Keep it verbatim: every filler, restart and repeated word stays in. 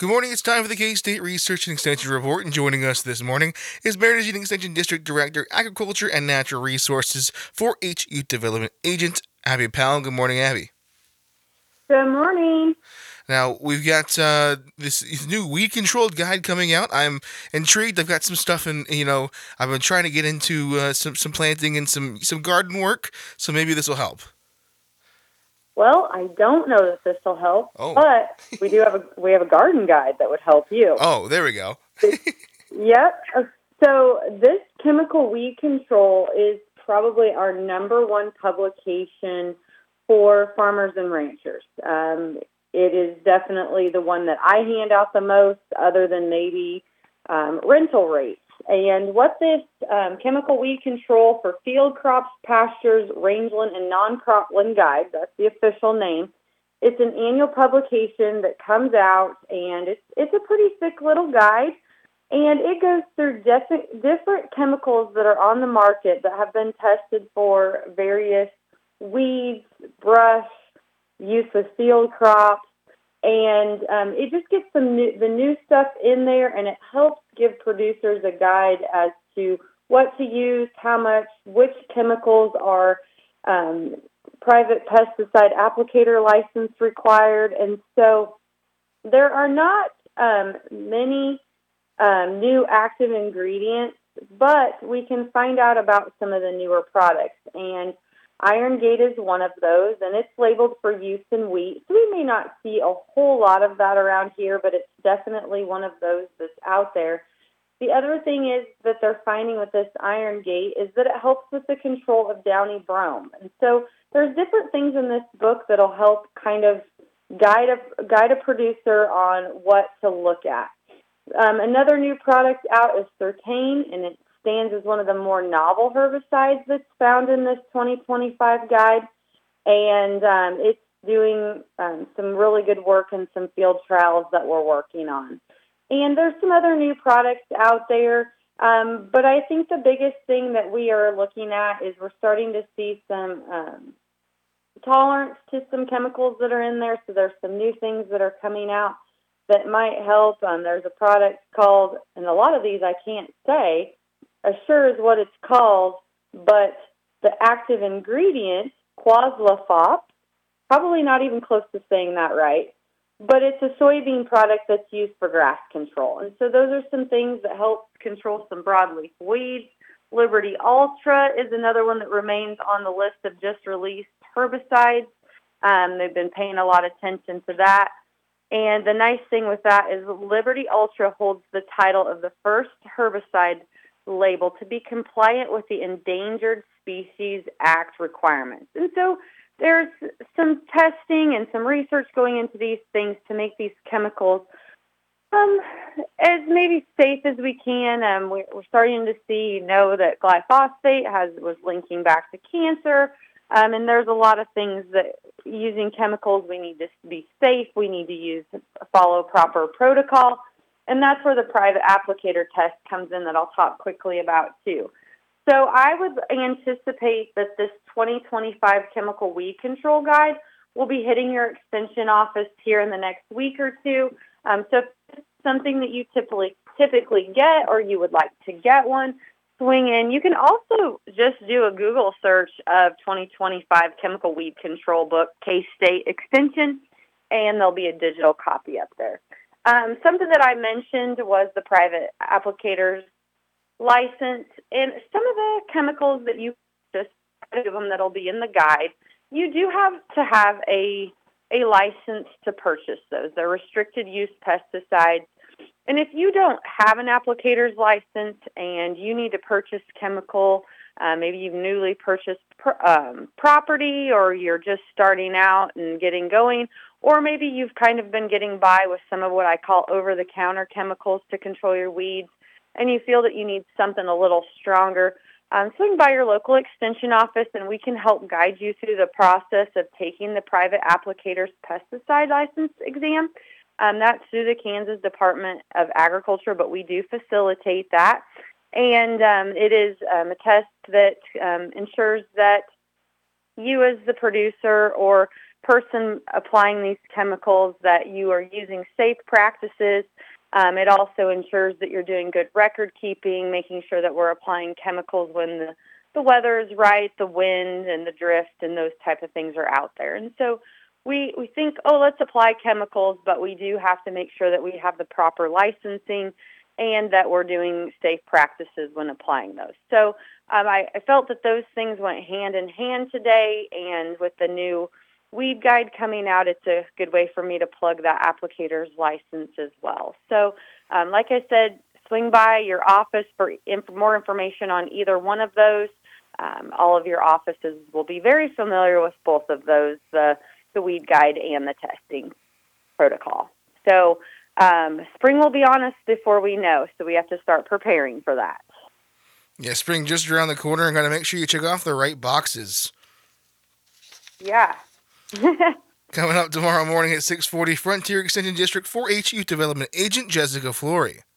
Good morning. It's time for the K-State Research and Extension Report, and joining us this morning is Mariners Youth Extension District Director, Agriculture and Natural Resources, four H Youth Development Agent, Abby Powell. Good morning, Abby. Good morning. Now, we've got uh, this new weed controlled guide coming out. I'm intrigued. I've got some stuff in, you know, I've been trying to get into uh, some, some planting and some, some garden work, so maybe this will help. Well, I don't know that this will help, Oh. but we do have a we have a garden guide that would help you. Oh, there we go. Yep. So this chemical weed control is probably our number one publication for farmers and ranchers. Um, it is definitely the one that I hand out the most, other than maybe um, rental rates. And what this um, chemical weed control for field crops, pastures, rangeland, and non-cropland guide, that's the official name, it's an annual publication that comes out, and it's, it's a pretty thick little guide, and it goes through def- different chemicals that are on the market that have been tested for various weeds, brush, use with field crops, and um, it just gets some new, the new stuff in there, and it helps give producers a guide as to what to use, how much, which chemicals are um, private pesticide applicator license required. And so there are not um, many um, new active ingredients, but we can find out about some of the newer products. And Iron Gate is one of those, and it's labeled for use in wheat. So we may not see a whole lot of that around here, but it's definitely one of those that's out there. The other thing is that they're finding with this Iron Gate is that it helps with the control of downy brome. And so there's different things in this book that'll help kind of guide a, guide a producer on what to look at. Um, another new product out is Certain, and it stands as one of the more novel herbicides that's found in this twenty twenty-five guide, and um, it's doing um, some really good work in some field trials that we're working on. And there's some other new products out there, um, but I think the biggest thing that we are looking at is we're starting to see some um, tolerance to some chemicals that are in there, so there's some new things that are coming out that might help. Um, there's a product called, and a lot of these I can't say, Assure is what it's called, but the active ingredient, Quaslafop, probably not even close to saying that right, but it's a soybean product that's used for grass control. And so those are some things that help control some broadleaf weeds. Liberty Ultra is another one that remains on the list of just released herbicides. Um, they've been paying a lot of attention to that. And the nice thing with that is Liberty Ultra holds the title of the first herbicide label to be compliant with the Endangered Species Act requirements. And so there's some testing and some research going into these things to make these chemicals um, as maybe safe as we can. Um, we, we're starting to see, you know, that glyphosate has was linking back to cancer. Um, and there's a lot of things that using chemicals, we need to be safe. We need to use follow proper protocol. And that's where the private applicator test comes in that I'll talk quickly about too. So I would anticipate that this twenty twenty-five chemical weed control guide will be hitting your extension office here in the next week or two. Um, so if it's something that you typically typically get or you would like to get one, swing in. You can also just do a Google search of twenty twenty-five chemical weed control book, K-State Extension, and there'll be a digital copy up there. Um, something that I mentioned was the private applicator's license, and some of the chemicals that you just of them that'll be in the guide. You do have to have a a license to purchase those. They're restricted use pesticides. And if you don't have an applicator's license and you need to purchase chemical, uh, maybe you've newly purchased pr- um, property, or you're just starting out and getting going, or maybe you've kind of been getting by with some of what I call over-the-counter chemicals to control your weeds, and you feel that you need something a little stronger, um, swing by your local extension office, and we can help guide you through the process of taking the private applicator's pesticide license exam. Um, that's through the Kansas Department of Agriculture, but we do facilitate that. And um, it is um, a test that um, ensures that you as the producer or person applying these chemicals that you are using safe practices. Um, it also ensures that you're doing good record keeping, making sure that we're applying chemicals when the, the weather is right, the wind and the drift and those type of things are out there. And so we, we think, oh, let's apply chemicals, but we do have to make sure that we have the proper licensing and that we're doing safe practices when applying those. So um, I, I felt that those things went hand in hand today, and with the new weed guide coming out, it's a good way for me to plug that applicator's license as well. So um, like I said, swing by your office for inf- more information on either one of those. Um, all of your offices will be very familiar with both of those, the, the weed guide and the testing protocol. So um, spring will be on us before we know, so we have to start preparing for that. Yeah, spring just around the corner, and got to make sure you check off the right boxes. Yeah. Coming up tomorrow morning at six forty, Frontier Extension District four H Youth Development Agent Jessica Flory.